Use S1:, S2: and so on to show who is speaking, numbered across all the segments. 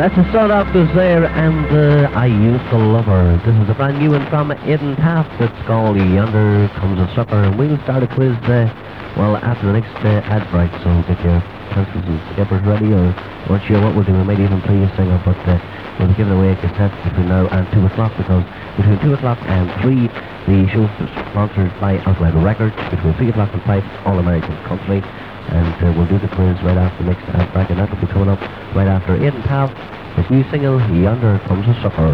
S1: That's the Stone Doctors there, and I Used to Love Her. This is a brand new one from Aidan Taft. It's called Yonder Comes a Sucker, and we'll start a quiz, after the next ad break, so get your pencils and skippers ready, or we're not sure what we'll do. We might even play a singer, but we'll be giving away a cassette between now and 2 o'clock, because between 2 o'clock and 3, the show's sponsored by Outlander Records. Between 3 o'clock and 5, All American Country. And we'll do the quiz right after the next ad break, and that'll be coming up right after Aidan Taft, his new single, Yonder Comes a Sucker.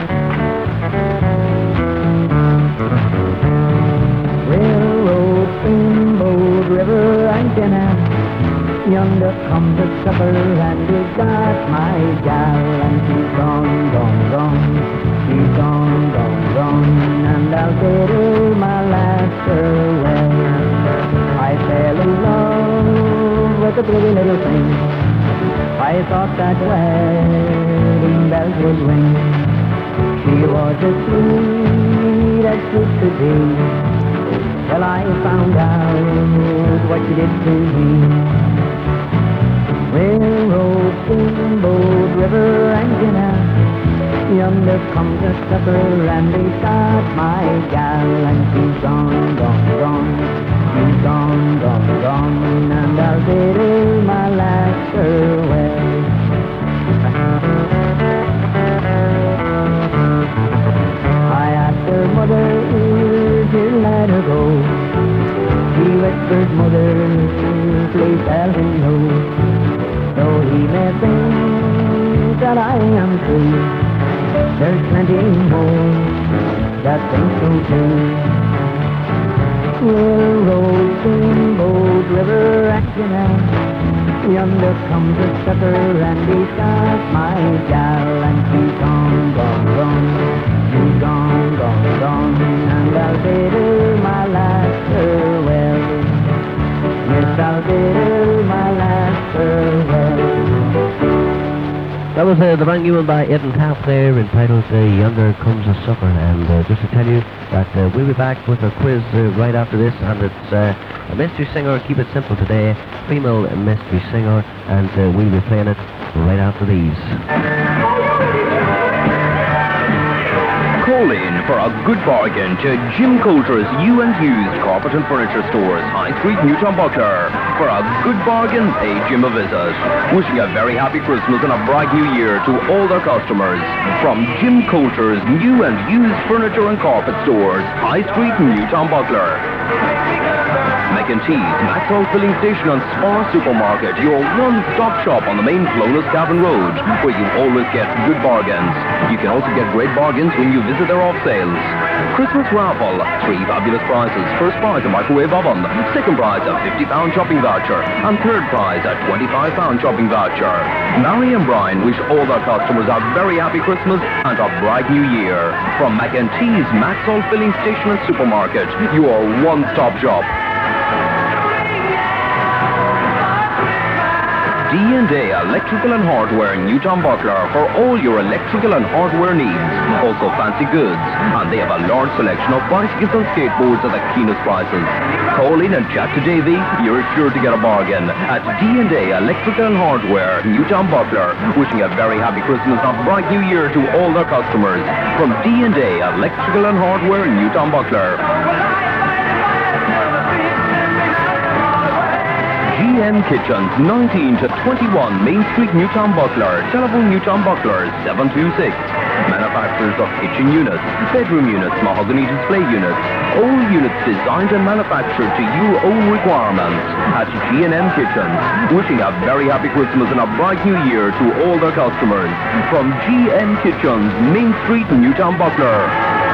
S2: Railroad, steamboat, river, and canal, yonder comes a sucker, and he's got my gal, and she's gone, gone, gone, she's gone, gone, gone, and I'll bid her my last farewell. I fell in love with a pretty little thing. I thought that wedding bells would ring. She was as sweet as sweet could be, till I found out what she did to me. Railroad, steamboat, river, and canal, yonder comes a sucker, and he's got my gal, and she's gone, gone, gone. She's gone, gone, gone, and I'll bid her my last farewell. I asked her mother to let her go. She whispered, mother, please tell him no. Though he may think that I am true, there's plenty more that think so too. Railroad, steamboat, river, and canal, yonder comes a sucker, and he's got my gal, and she's gone, gone, gone, she's gone, gone, gone, and I'll bid her my last farewell. Yes, I'll bid her my last farewell.
S1: That was the brand new one by Aidan Taft there, entitled Yonder Comes a Sucker. And just to tell you that we'll be back with a quiz right after this, and it's a mystery singer. Keep it simple today, female mystery singer, and we'll be playing it right after these.
S3: Call in for a good bargain to Jim Coulter's new and used carpet and furniture stores, High Street, Newtown Butler. For a good bargain, pay Jim a visit. Wishing a very happy Christmas and a bright new year to all their customers. From Jim Coulter's new and used furniture and carpet stores, High Street, Newtown Butler. McEntee's, Maxwell Filling Station and Spa Supermarket, your one-stop shop on the main Clonus Cavan Road, where you always get good bargains. You can also get great bargains when you visit their off-sales. Christmas raffle, 3 fabulous prizes. First prize, a microwave oven. Second prize, a £50 shopping voucher. And third prize, a £25 shopping voucher. Mary and Brian wish all their customers a very happy Christmas and a bright new year. From McEntee's, Maxwell Filling Station and Supermarket, your one-stop shop. D&A Electrical and Hardware, Newtown Butler, for all your electrical and hardware needs. Also fancy goods, and they have a large selection of bicycles and skateboards at the keenest prices. Call in and chat to Davey. You're sure to get a bargain at D&A Electrical and Hardware, Newtown Butler. Wishing a very happy Christmas and a bright new year to all their customers. From D&A Electrical and Hardware, Newtown Butler. GM Kitchens, 19 to 21 Main Street, Newtown Butler. Telephone Newtown Butler, 726. Manufacturers of kitchen units, bedroom units, mahogany display units. All units designed and manufactured to your own requirements at G&M Kitchens. Wishing a very happy Christmas and a bright new year to all their customers. From GM Kitchens, Main Street, Newtown Butler.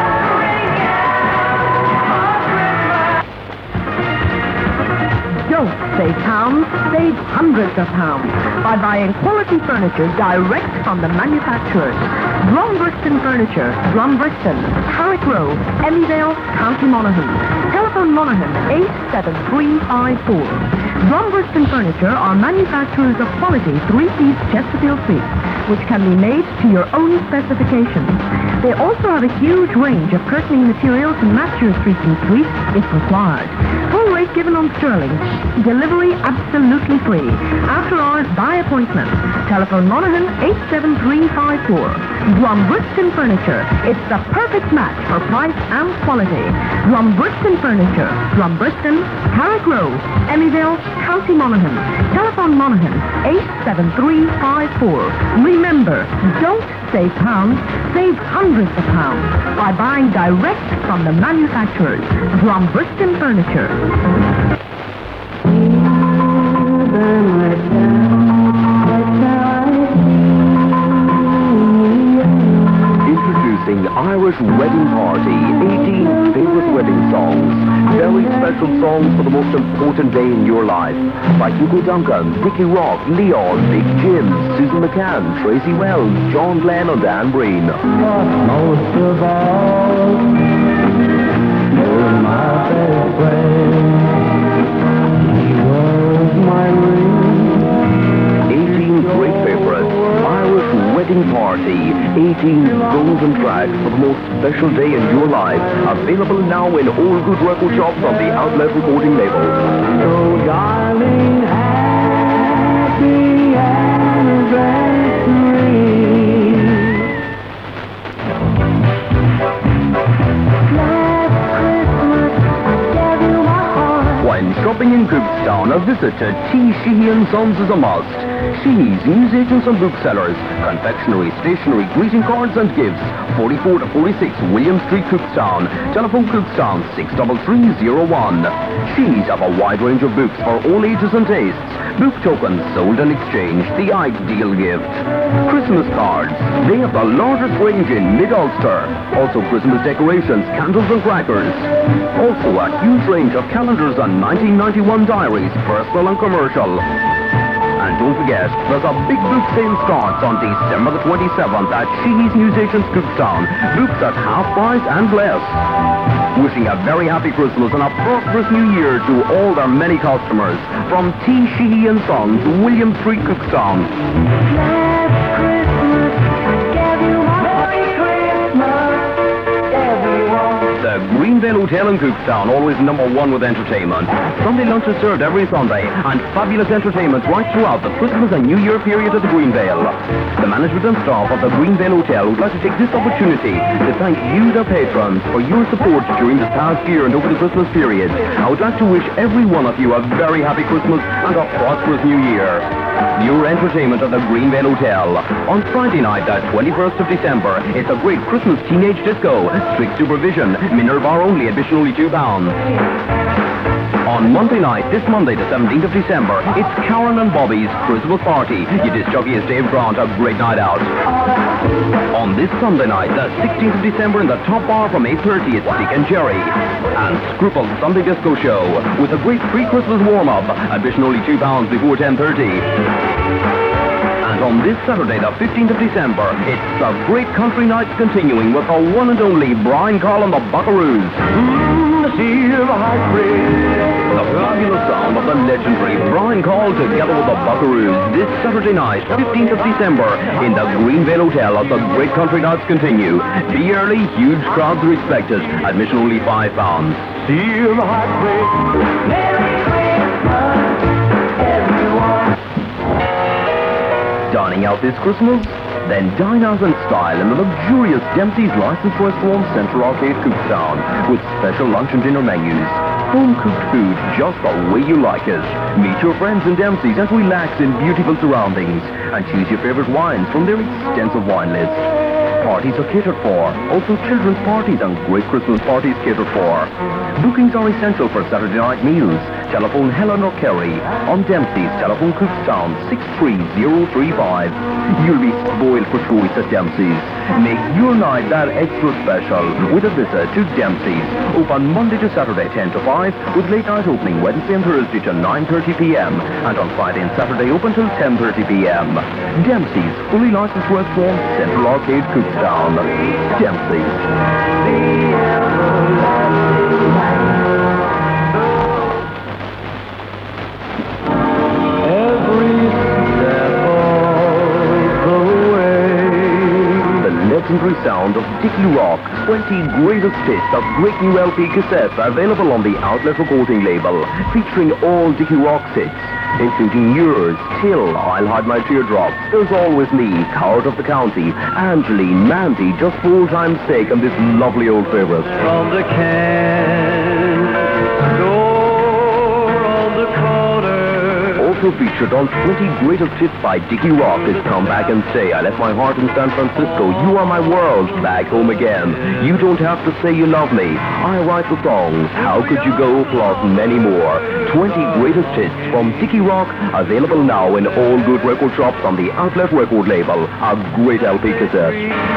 S4: Don't save pounds, save hundreds of pounds by buying quality furniture direct from the manufacturers. Drumbristen Furniture, Drumbristen, Carrick Road, Emmydale, County Monaghan. Telephone Monaghan 87354. Drumbristen Furniture are manufacturers of quality 3-piece Chesterfield suites, which can be made to your own specifications. They also have a huge range of curtaining materials to match your 3-piece suite if required. Full rate given on sterling. Delivery absolutely free. After hours by appointment. Telephone Monaghan 87354. Drumbruston Furniture. It's the perfect match for price and quality. Drumbruston Furniture. Drumbruston, Carrick Row, Emmyville, County Monaghan. Telephone Monaghan 87354. Remember, don't save pounds, save hundreds of pounds by buying direct from the manufacturers. Drumbruston Furniture.
S3: Introducing Irish Wedding Party, 18 favorite wedding songs. Very special songs for the most important day in your life. By Hugo Duncan, Dickie Rock, Leon, Big Jim, Susan McCann, Tracy Wells, John Glenn and Anne Breen.
S2: Most of all, you're my best friend. He was my ring.
S3: 18 great favorites. Irish Wedding Party. 18 golden tracks for the most special day in your life. Available now in all good record shops on the outlet recording label.
S2: So darling, happy anniversary. Last Christmas, I gave you my heart.
S3: When shopping in Cookstown, a visit to T. Sheehy & Sons is a must. Sheehy's, newsagents and booksellers, confectionery, stationery, greeting cards and gifts. 44 to 46 William Street, Cookstown. Telephone Cookstown 63301. Sheehy's have a wide range of books for all ages and tastes. Book tokens sold and exchanged, the ideal gift. Christmas cards. They have the largest range in Mid-Ulster. Also Christmas decorations, candles and crackers. Also a huge range of calendars and 1991 diaries, personal and commercial. And don't forget, there's a big book sale starts on December the 27th at Sheehy's Newsagents, Cookstown. Books at half price and less. Wishing a very happy Christmas and a prosperous New Year to all their many customers. From T. Sheehy & Sons, William Street, Cookstown.
S2: Last Christmas, I gave you my Merry Christmas, everyone.
S3: The Greenvale Hotel in Cookstown, always number one with entertainment. Sunday lunch is served every Sunday, and fabulous entertainment right throughout the Christmas and New Year period at the Greenvale. The management and staff of the Greenvale Hotel would like to take this opportunity to thank you, their patrons, for your support during this past year and over the Christmas period. I would like to wish every one of you a very happy Christmas and a prosperous New Year. Your entertainment at the Greenvale Hotel. On Friday night, the 21st of December, it's a great Christmas teenage disco. Strict supervision. Mineral bar only, admission only £2. On Monday night, this Monday, the 17th of December, it's Karen and Bobby's Christmas party. Your disc jockey is Dave Grant, a great night out. On this Sunday night, the 16th of December, in the top bar from 8:30, it's Dick and Jerry. And Scruple Sunday Disco Show with a great pre-Christmas warm-up. Admission only £2 before 10:30. And on this Saturday, the 15th of December, it's the Great Country Nights continuing with the one and only Brian Call and the Buckaroos. The fabulous sound of the legendary Brian Call together with the Buckaroos this Saturday night, 15th of December, in the Greenvale Hotel as the Great Country Nights continue. Be early, huge crowds are expected. Admission only £5.
S2: Merry Christmas, everyone.
S3: Dining out this Christmas? Then dine out in style in the luxurious Dempsey's licensed restaurant, Central Arcade, Cookstown, with special lunch and dinner menus. Home-cooked food just the way you like it. Meet your friends in Dempsey's and relax in beautiful surroundings. And choose your favorite wines from their extensive wine list. Parties are catered for. Also children's parties and great Christmas parties catered for. Bookings are essential for Saturday night meals. Telephone Helen or Kerry on Dempsey's, telephone Cookstown 63035. You'll be spoiled for choice at Dempsey's. Make your night that extra special with a visit to Dempsey's. Open Monday to Saturday 10 to 5 with late night opening Wednesday and Thursday to 9:30 p.m. and on Friday and Saturday open till 10:30 p.m. Dempsey's, fully licensed restaurant, Central Arcade, Cookstown. Dempsey's. Legendary sound of Dickie Rock, 20 greatest hits of great new LP cassettes available on the Outlet Recording label, featuring all Dickie Rock's hits. including yours, Till, I'll Hide My Teardrops, There's Always Me, Coward of the County, Angeline, Mandy, Just for Old Time's Sake, and this lovely old favorite.
S5: From the can store on the corner.
S3: Also featured on 20 Greatest Hits by Dickie Rock is Come Back and Say, I Left My Heart in San Francisco, You Are My World, Back Home Again, You Don't Have to Say You Love Me, I Write the Songs, How Could You Go, plus many more. 20 Greatest Hits from Dickie Rock, available now in all good record shops on the Outlet Record label. A great LP cassette.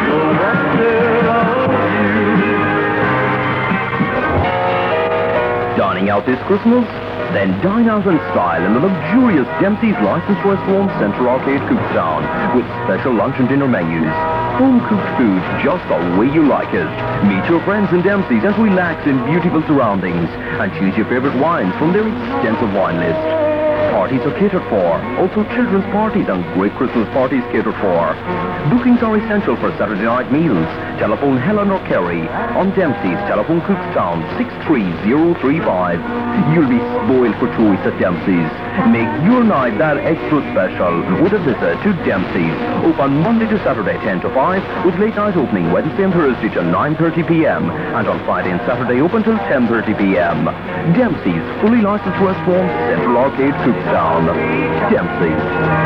S3: Dining out this Christmas? Then dine out in style in the luxurious Dempsey's licensed restaurant, Central Arcade, Cookstown, with special lunch and dinner menus. Home-cooked food just the way you like it. Meet your friends in Dempsey's and relax in beautiful surroundings. And choose your favorite wines from their extensive wine list. Parties are catered for. Also children's parties and great Christmas parties catered for. Bookings are essential for Saturday night meals. Telephone Helen or Kerry on Dempsey's, telephone Cookstown 63035. You'll be spoiled for choice at Dempsey's. Make your night that extra special with a visit to Dempsey's. Open Monday to Saturday 10 to 5 with late night opening Wednesday and Thursday till 9:30 p.m. and on Friday and Saturday open till 10:30 p.m. Dempsey's, fully licensed restaurant, Central Arcade, Cookstown. Dempsey's.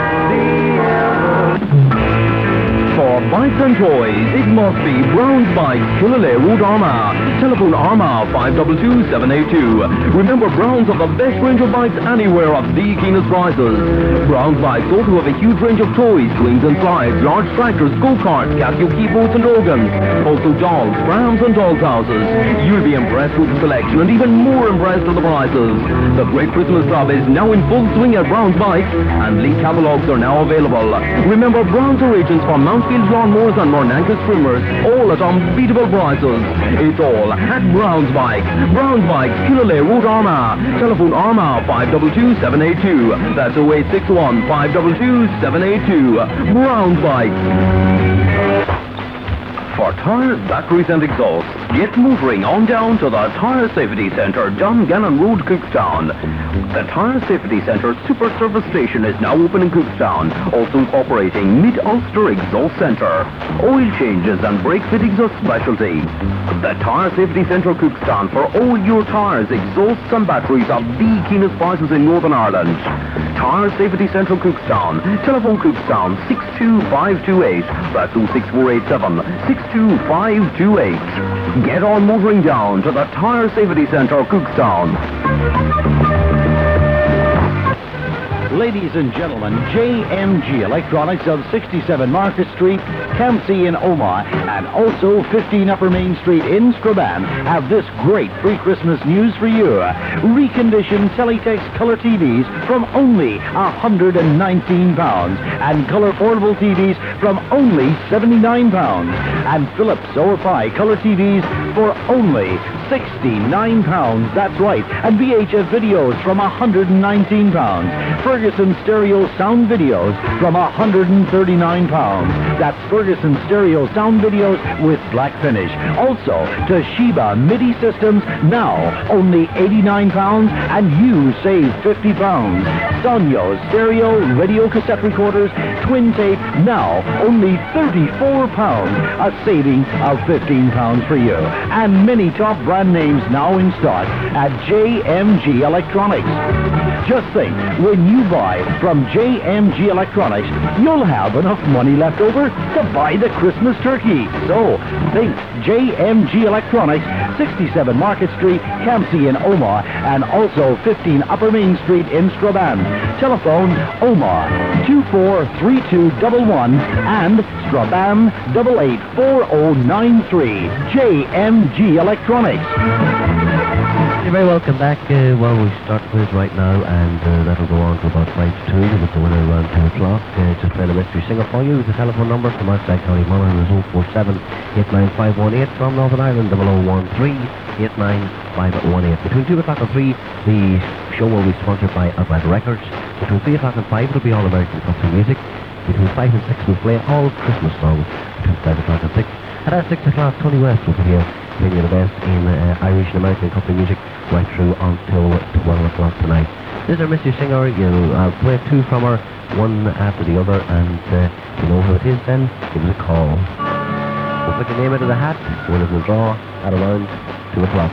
S3: For bikes and toys, it must be Brown's Bikes, Killalay Road, Armagh. Telephone Armagh 522-782. Remember, Brown's have the best range of bikes anywhere at the keenest prices. Brown's Bikes also have a huge range of toys, swings and slides, large tractors, go-karts, Casio keyboards and organs. Also dolls, prams and dolls houses. You'll be impressed with the selection and even more impressed with the prices. The Great Christmas Club is now in full swing at Brown's Bikes and lead catalogs are now available. Remember, Brown's are agents for Mountfield Lawnmowers and Mornanka Trimmers, all at unbeatable prices. It's all at Brown's Bikes. Brown's Bikes, Killalay Road, Armagh. Telephone Armagh 522-782. That's 0861-522-782. Brown's Bikes. For tires, batteries and exhausts, get motoring on down to the Tire Safety Centre, Dungannon Road, Cookstown. The Tire Safety Centre Super Service Station is now open in Cookstown, also incorporating Mid-Ulster Exhaust Centre. Oil changes and brake fittings are specialty. The Tire Safety Centre, Cookstown, for all your tyres, exhausts and batteries at the keenest prices in Northern Ireland. Tire Safety Centre, Cookstown. Telephone Cookstown 62528. That's 06487 62528. Get on motoring down to the Tire Safety Centre, Cookstown.
S6: Ladies and gentlemen, JMG Electronics of 67 Market Street, Campsie in Omagh, and also 15 Upper Main Street in Strabane have this great pre-Christmas news for you. Reconditioned Teletext color TVs from only £119 and color portable TVs from only £79 and Philips OFI color TVs for only £69. That's right, and VHF videos from £119. Ferguson Stereo Sound Videos from £139. That's Ferguson Stereo Sound Videos with black finish. Also, Toshiba MIDI systems, now only £89, and you save £50. Sonyo Stereo Radio Cassette Recorders, twin tape, now only £34, a saving of £15 for you. And many top brand names now in stock at JMG Electronics. Just think, when you buy from JMG Electronics, you'll have enough money left over to buy the Christmas turkey. So, think JMG Electronics, 67 Market Street, Campsie in Omagh, and also 15 Upper Main Street in Strabane. Telephone Omagh 243211 and Strabane 884093. JMG Electronics.
S1: You're very welcome back. Well, we start the quiz right now, and that'll go on to about 5 to 2, with the winner around 2 o'clock. Just play the mystery singer for you. The telephone number from outside County Monaghan is 047-89518. From Northern Ireland, 0013-89518. Between 2 o'clock and 3, the show will be sponsored by Outlet Records. Between 3 o'clock and 5, it'll be all American country music. Between 5 and 6, we'll play all Christmas songs. Between 5 o'clock and 6. And at 6 o'clock, Tony West will be here, playing you the best in Irish and American country music right through until 12 o'clock tonight. This is our Mystery Singer. I'll play two from her, one after the other, and you know who it is then, give us a call. We'll put your name into the hat, we'll have the draw at around 2 o'clock.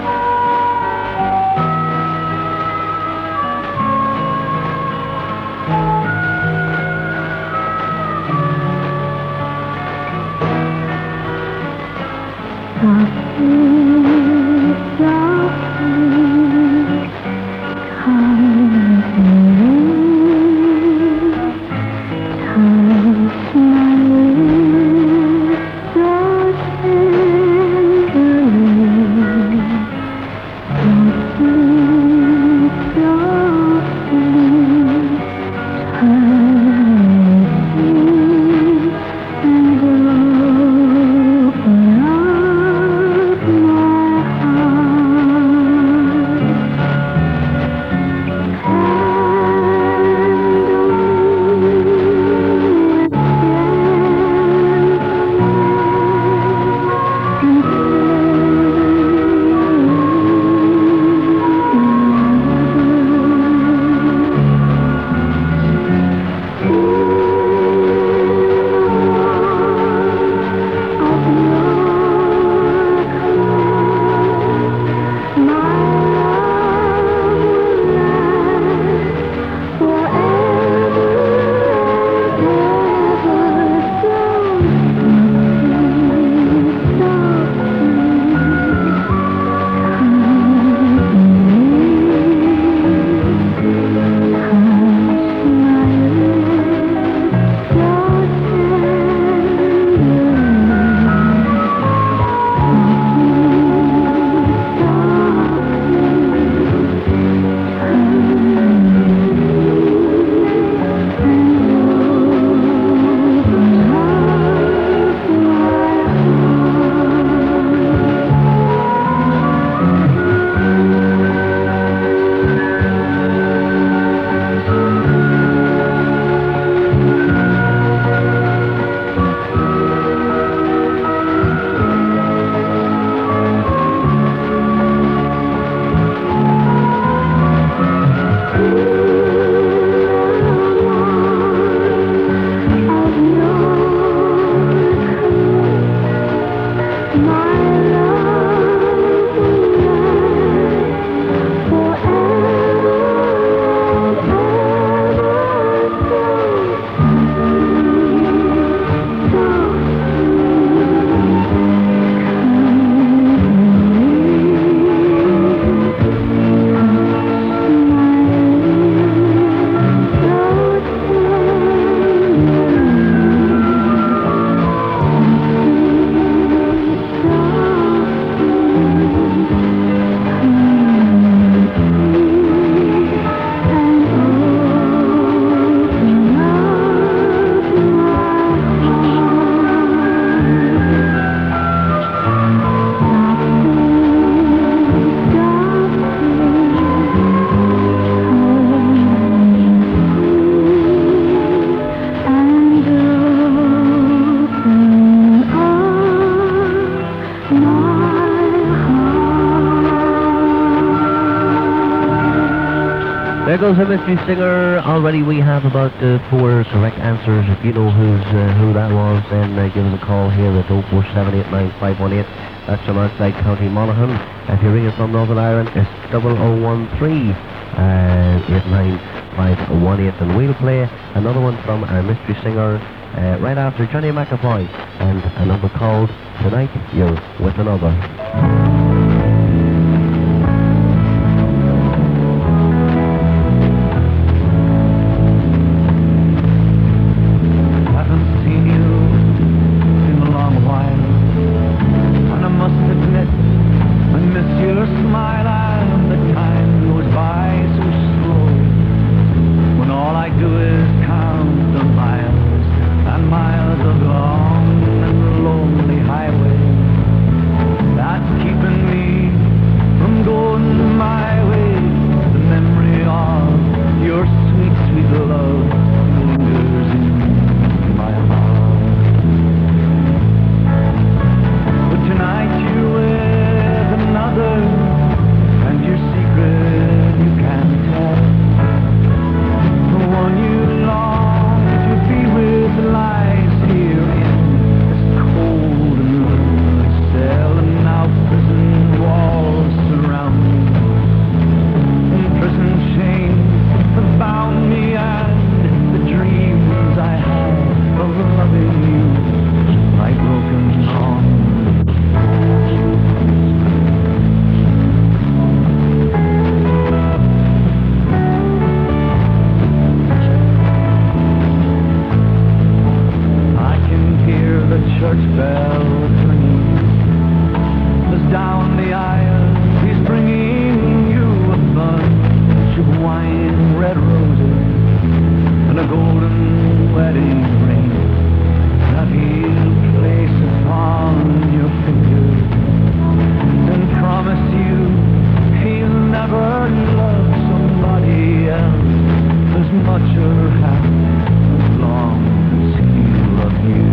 S1: There goes a Mystery Singer. Already we have about 4 correct answers. If you know who that was, then give us a call here at 04789 That's from outside County Monaghan. If you ring us from Northern Ireland, it's 0013 89518, and we'll play another one from our Mystery Singer right after Johnny McAvoy and a number called Tonight You're With Another.
S5: Keeping church bells ringing. As down the aisle he's bringing you a bunch of wine, red roses, and a golden wedding ring that he'll place upon your finger and promise you he'll never love somebody else as much or half as long as he'll love you.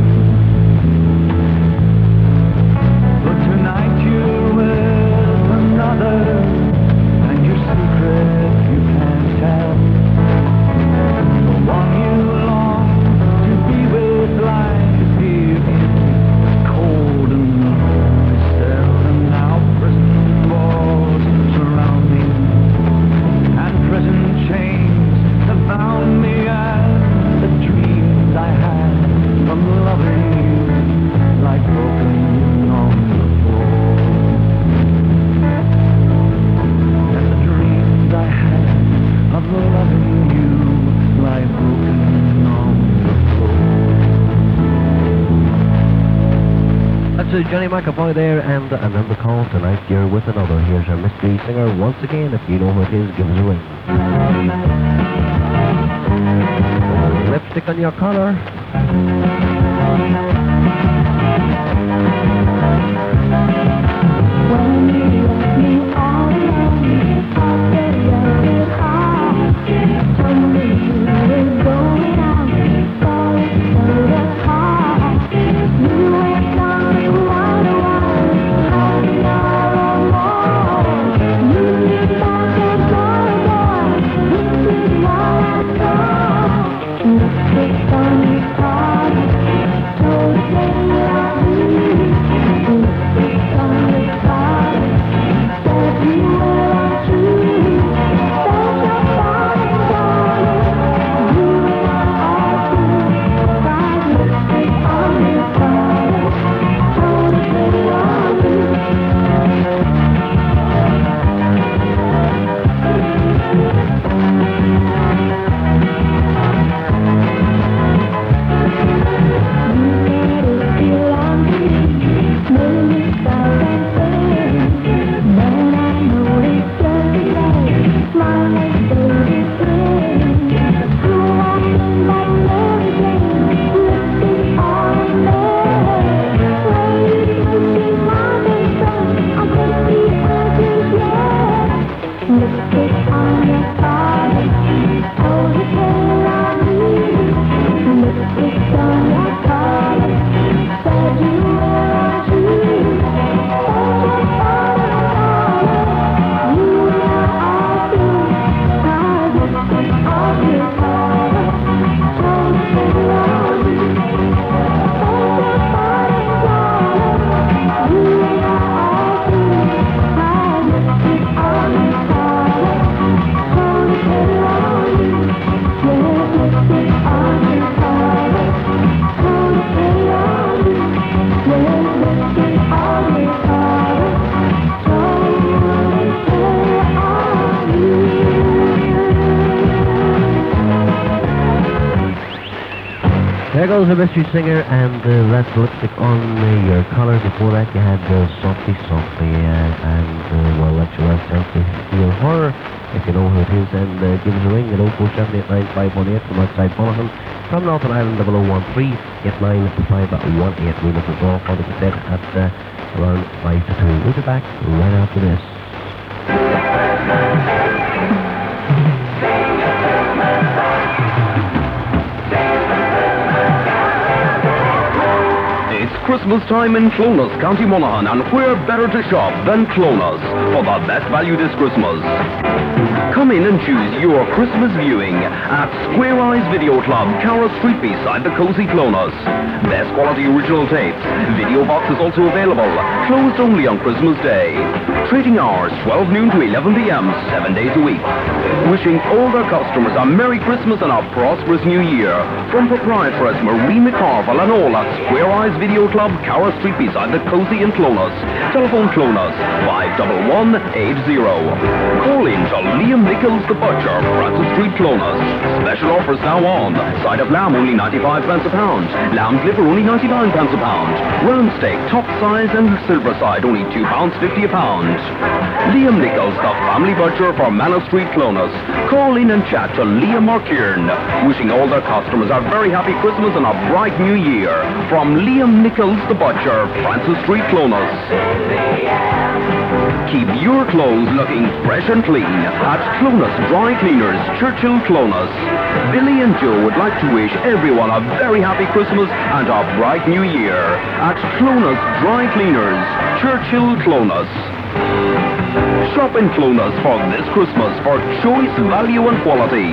S5: But tonight you're with another, and your secret you can't tell. The one you long to be with lies here in cold and lonely cell, and now prison walls surround me, and prison chains have bound me, and the dreams I had from loving you like broken on the floor, and the dreams I had of loving you lie broken on the floor.
S1: That's Johnny McAvoy there, and another call tonight. You're with another. Here's our mystery singer once again. If you know who it is, give us a ring. Lipstick on your collar.
S2: When you left me all alone, I said yes, it's hard. Told me you were going out, sorry for the heart. You went on quite a while, hiding all alone. You knew back and forth, this is what I saw. Lipstick on your collar, told me I do. Lipstick on your collar, said you were true. Said your body, darling, you are true. Got lipstick on your collar, told me I do. Lipstick on your collar, told you till I knew. Lipstick on your collar, said you were true. Said your body, darling, you are true. Got lipstick on your collar, told you till I knew. Said your body, darling, you are true. Got lipstick on your collar, told you till I knew. Yes, lipstick on your collar, told you till I knew. Yes, lipstick on your collar, told you till I knew.
S1: There goes the mystery singer, and that's Lipstick on your collar. Before that, you had Softly, Softly, and well, let your chance to hear her, if you know who it is, and give us a ring at 047895118 from outside Monaghan. From Northern Ireland, 0013 89518. We'll look at all for the cassette at around 5 to 2. We'll be back right after this.
S3: It's Christmas time in Clones, County Monaghan, and where better to shop than Clones for the best value this Christmas. Come in and choose your Christmas viewing at Square Eyes Video Club, Carroll Street beside the Cozy Clones. Best quality original tapes. Video box is also available. Closed only on Christmas Day. Trading hours 12 noon to 11 p.m. 7 days a week. Wishing all their customers a Merry Christmas and a prosperous New Year. From proprietress Marie McCarville and all at Square Eyes Video Club. Club, Cara Street, beside the Cozy in Clonus. Telephone Clonus, 51180. Call in to Liam Nichols the Butcher, Francis Street, Clonus. Special offers now on. Side of lamb, only 95 pence a pound. Lamb's liver, only 99 pence a pound. Round steak, top size and silver side, only £2.50 a pound. Liam Nichols, the family butcher for Manor Street, Clonus. Call in and chat to Liam or Kieran. Wishing all their customers a very happy Christmas and a bright new year. From Liam Nichols, the butcher, Francis Street, Clonus. Keep your clothes looking fresh and clean at Clonus Dry Cleaners, Churchill, Clonus. Billy and Joe would like to wish everyone a very happy Christmas and a bright new year at Clonus Dry Cleaners, Churchill, Clonus. Shop in Clonus for this Christmas for choice, value and quality.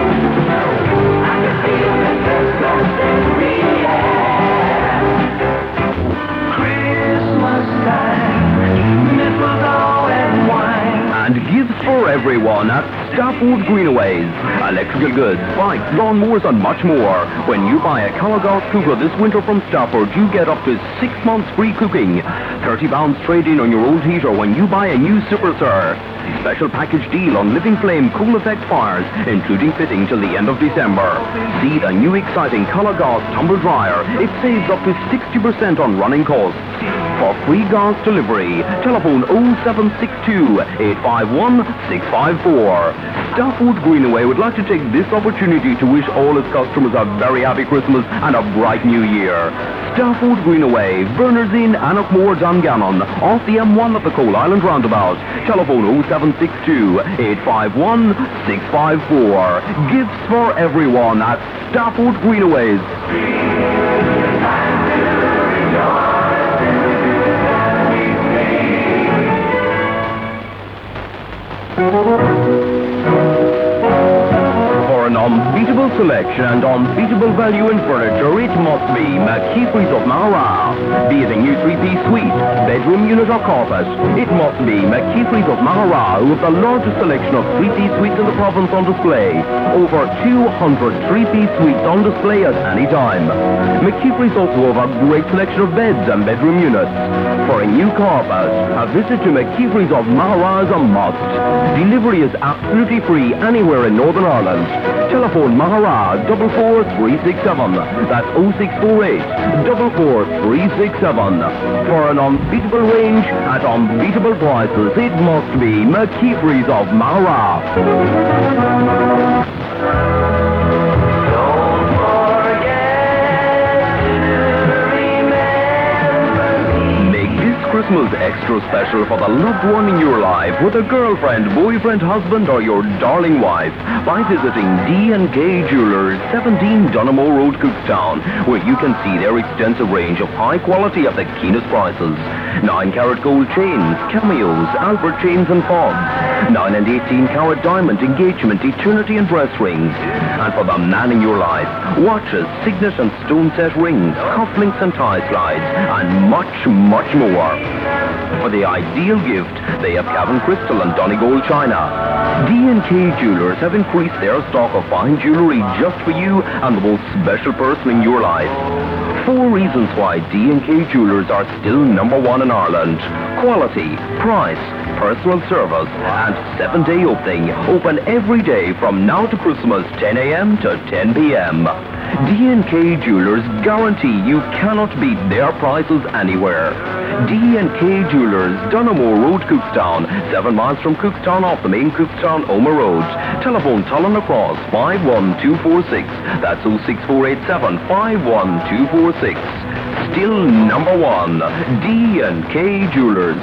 S3: And gifts for everyone at Stafford Greenaways. Electrical goods, bikes, lawnmowers and much more. When you buy a Calagos cooker this winter from Stafford, you get up to 6 months free cooking. £30 trade-in on your old heater when you buy a new Super Sir. Special package deal on Living Flame Cool Effect fires, including fitting till the end of December. See the new exciting Calagos tumble dryer. It saves up to 60% on running costs. For free gas delivery, telephone 0762 851 654. Stafford Greenaway would like to take this opportunity to wish all its customers a very happy Christmas and a bright new year. Stafford Greenaway, Berners Inn, Annockmore, Dungannon, off the M1 at the Coal Island roundabout. Telephone 0762 851 654. Gifts for everyone at Stafford Greenaways. For an unbeatable selection and unbeatable value in furniture, it must be McKeithreys of Mahara. Be it a new three-piece suite, bedroom unit or carpet, it must be McKeithreys of Mahara, who have the largest selection of three-piece suites in the province on display. Over 200 three-piece suites on display at any time. McKeithreys also have a great selection of beds and bedroom units. For a new carpet, a visit to McKeithreys of Mahara is a must. Delivery is absolutely free anywhere in Northern Ireland. Telephone Mahara 44367. That's 0648 44367. For an unbeatable range at unbeatable prices, it must be McKeithreys of Mahara. Christmas extra special for the loved one in your life, with a girlfriend, boyfriend, husband or your darling wife, by visiting D&K Jewelers, 17 Dunamore Road, Cookstown, where you can see their extensive range of high quality at the keenest prices. 9-carat gold chains, cameos, Albert chains and fobs, 9 and 18-carat diamond engagement, eternity and breast rings. And for the man in your life, watches, signet and stone set rings, cufflinks and tie slides, and much, much more. For the ideal gift, they have Cavan Crystal and Donegal China. D&K Jewelers have increased their stock of fine jewellery just for you and the most special person in your life. 4 reasons why D&K Jewelers are still #1 in Ireland. Quality, price, personal service, and 7-day opening. Open every day from now to Christmas, 10 a.m. to 10 p.m. D&K Jewelers guarantee you cannot beat their prices anywhere. D&K Jewelers, Dunamore Road, Cookstown, 7 miles from Cookstown off the main Cookstown-Oma Road. Telephone Tullen Across 51246. That's 06487 51246. Still #1, D&K Jewelers.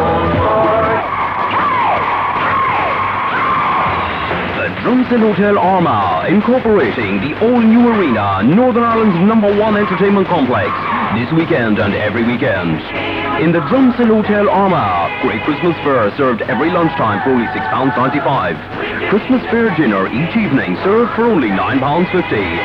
S3: Drumston Hotel Armagh, incorporating the all-new arena, Northern Ireland's #1 entertainment complex, this weekend and every weekend. In the Drumston Hotel Armagh, great Christmas fare served every lunchtime for only £6.95. Christmas fare dinner each evening served for only £9.50.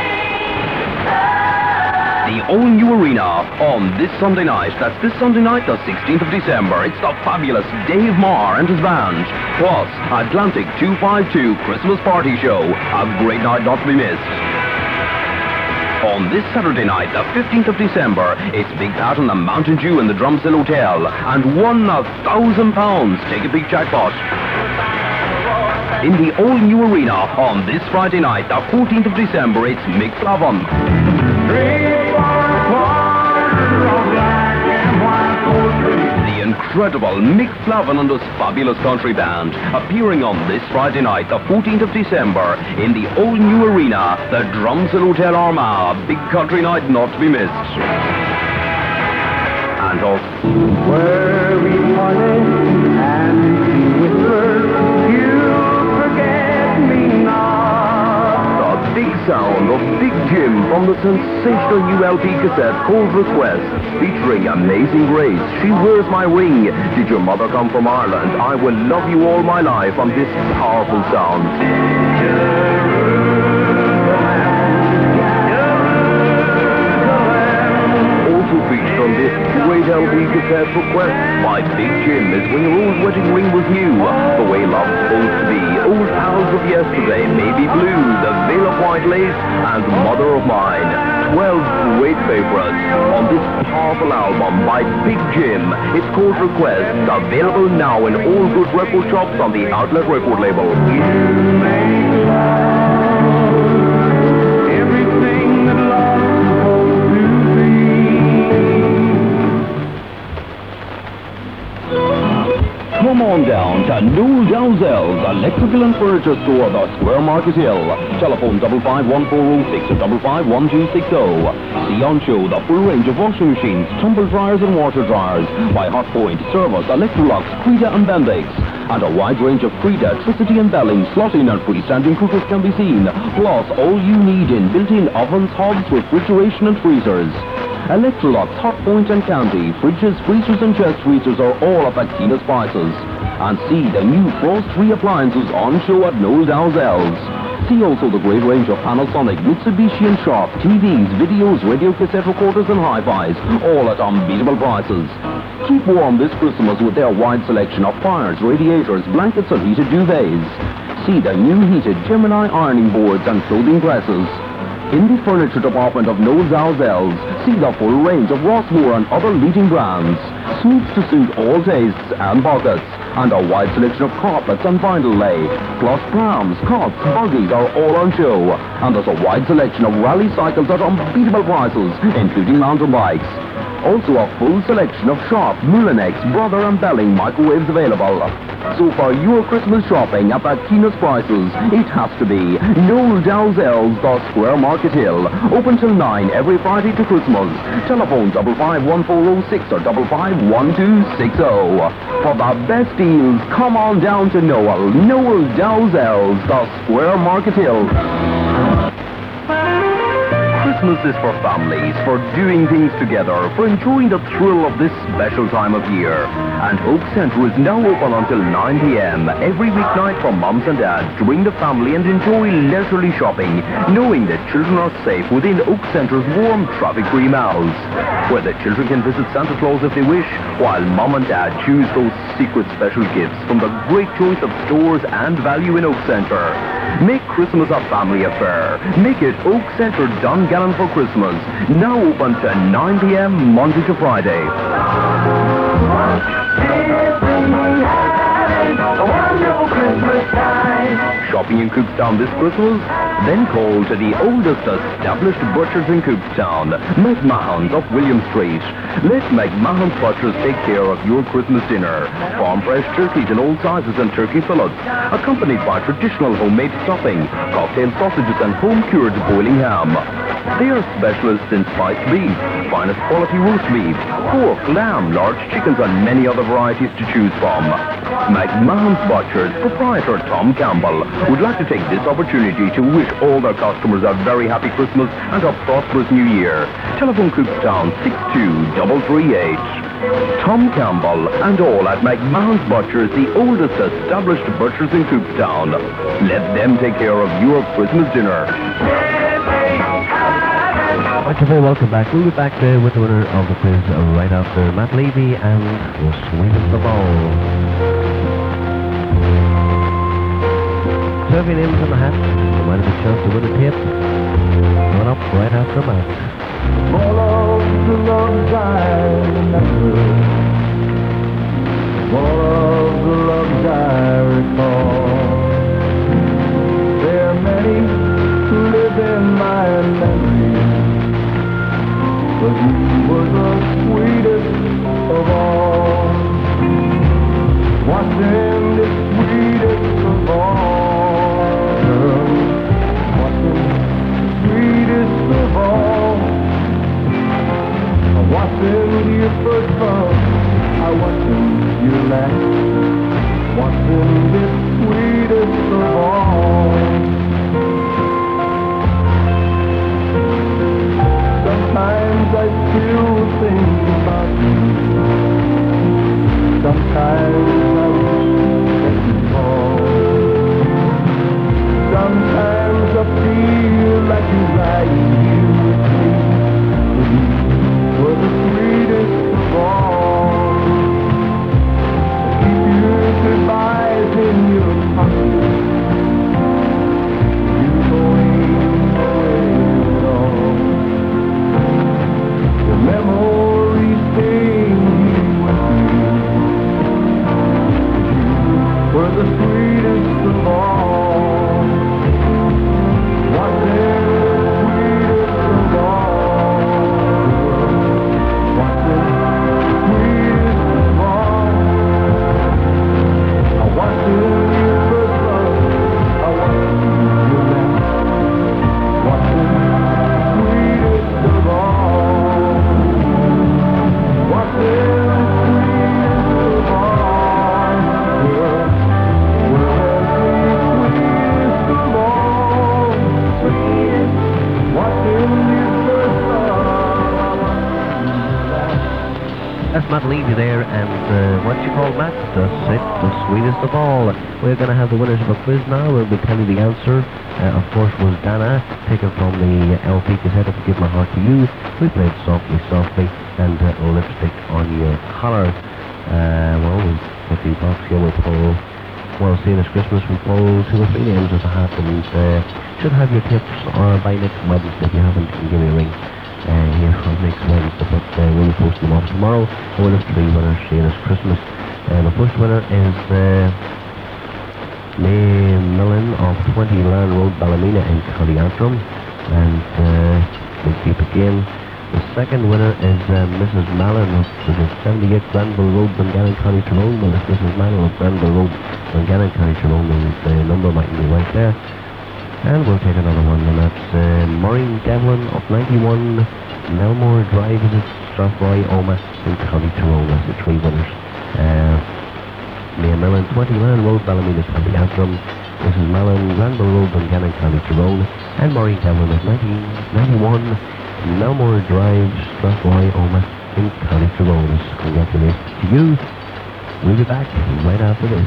S3: The all-new arena on this Sunday night. That's this Sunday night, the 16th of December. It's the fabulous Dave Marr and his band. Plus, Atlantic 252 Christmas Party Show. A great night not to be missed. On this Saturday night, the 15th of December, it's Big Pat and the Mountain Dew in the Drumsill Hotel. And £1,000. Take a big jackpot. In the all-new arena on this Friday night, the 14th of December, it's Mick Flavin. The incredible Mick Flavin and his fabulous country band, appearing on this Friday night, the 14th of December, in the all-new arena, the Drumsill Hotel Armagh. Big country night not to be missed. And also...
S2: Where we parted and she whispered, you forget me not.
S3: The big sound of Big Jim from the sensational ULP cassette Cold Request, featuring Amazing Grace, She Wears My Ring, Did Your Mother Come From Ireland, I Will Love You All My Life, on this powerful sound. Also featured on this great LP cassette Request by Big Jim is When Your Old Wedding Ring Was New, The Way Love's Supposed to Be, Old Pals of Yesterday, Baby Blue, The Veil of White Lace, and Mother of Mine. 12 great favorites on this powerful album by Big Jim. It's called Request, available now in all good record shops on the Outlet record label.
S5: Everything that love's supposed to be.
S3: Come on down to Noel Dalzell's Electrical and Furniture Store, the Square Market Hill. Telephone 551406 or 551260. See on show the full range of washing machines, tumble dryers and water dryers by Hotpoint, Service, Electrolux, Creta and Bendix. And a wide range of Creta, Tricity and Belling, slotting and freestanding cookers can be seen. Plus all you need in built-in ovens, hobs, refrigeration and freezers. Electrolux, Hotpoint and County, fridges, freezers and chest freezers are all at the keenest prices. And see the new frost-free appliances on show at Noel Dalzell's. See also the great range of Panasonic, Mitsubishi and Sharp TVs, videos, radio cassette recorders and hi-fis, all at unbeatable prices. Keep warm this Christmas with their wide selection of fires, radiators, blankets and heated duvets. See the new heated Gemini ironing boards and clothing presses. In the furniture department of Noel Dalzell's, see the full range of Rossmore and other leading brands. Suits to suit all tastes and pockets. And a wide selection of carpets and vinyl lay. Plus prams, cots, buggies are all on show. And there's a wide selection of rally cycles at unbeatable prices, including mountain bikes. Also a full selection of Sharp, Mulinex, Brother and Belling microwaves available. So for your Christmas shopping at the keenest prices, it has to be Noel Dalzell's, the Square Market Hill. Open till 9 every Friday to Christmas. Telephone 551406 or 551260. For the best deals, come on down to Noel Dalzell's, the Square Market Hill. Christmas is for families, for doing things together, for enjoying the thrill of this special time of year. And Oak Centre is now open until 9 p.m. every weeknight for mums and dads to bring the family and enjoy leisurely shopping, knowing that children are safe within Oak Centre's warm, traffic-free malls, where the children can visit Santa Claus if they wish, while mum and dad choose those secret special gifts from the great choice of stores and value in Oak Centre. Make Christmas a family affair. Make it Oak Centre Dungannon for Christmas. Now open to 9 p.m. Monday to Friday. Shopping in Cookstown this Christmas? Then call to the oldest established butchers in Cookstown, McMahon's of William Street. Let McMahon's Butchers take care of your Christmas dinner. Farm-fresh turkeys in all sizes and turkey fillets, accompanied by traditional homemade stuffing, cocktail sausages and home-cured boiling ham. They are specialists in spiced beef, finest quality roast beef, pork, lamb, large chickens and many other varieties to choose from. McMahon's Butchers proprietor Tom Campbell would like to take this opportunity to wish all their customers a very happy Christmas and a prosperous New Year. Telephone Cookstown 62338. Tom Campbell and all at McMahon's Butchers, the oldest established butchers in Cookstown. Let them take care of your Christmas dinner.
S1: Okay, welcome back. We'll be back with the winner of the quiz right after Matt Levy and The Sweetest of All. Serving in from the hat, might have a chance to win a tip. Coming up right after Matt.
S5: All of the loves I remember, all of the loves I recall, there are many who live in my memory, but you were the sweetest of all. What's in the sweetest of all, girl? What's in the sweetest of all? What's in your first love? What's in your last? What's in the sweetest of all? Sometimes I still think about you. Sometimes I wish that you'd call. Sometimes I feel like you're right here with me. Were the sweetest of all. Keep your goodbyes in your pocket. You going away at all. Your memories staying here with me. You were the sweetest of all. What's in the sweetest of all?
S1: That's Matt Levy there, and what you call Matt, the sweetest of all. We're going to have the winners of a quiz now. We'll be telling you the answer. Of course, was Dana, taken from the LP cassette of Give My Heart to You. We played Softly, Softly, and Lipstick on Your Collar. Well, we'll put the box here. We'll pull, well, seeing as Christmas, we'll pull 2 or 3 names as a hat, and should have your tips by next Wednesday. If you haven't, you can give me a ring. Here from next Wednesday, but we'll be posting them off tomorrow. We'll have 3 winners seeing as Christmas. The first winner is May Millen of 20 Land Road, Ballymena in County Antrim, and we'll keep again. The second winner is Mrs. Mallon of 78 Granville Road, Dungannon, County Tyrone. Well, it's Mrs. Mallon of Granville Road, Dungannon, County Tyrone, and the number might be right there. And we'll take another one, and that's Maureen Devlin of 91 Melmore Drive, is it Strathroy, Omagh in County Tyrone. That's the 3 winners. Mia Mellon, 20 Land Road, Ballymena, County Antrim. Mrs. Mellon, Granville Road, Dungannon, County Tyrone. And Maureen Devlin of 91 Melmore Drive, Strathroy, Omagh in County Tyrone. Congratulations to you. We'll be back right after this.